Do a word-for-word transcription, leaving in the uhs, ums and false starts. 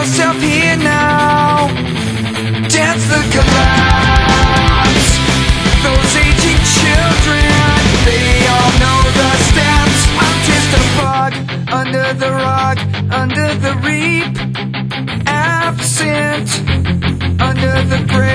myself here now. Dance the collapse. Those aging children, they all know the steps. I'm just a bug under the rug, under the reap, absent under the grave.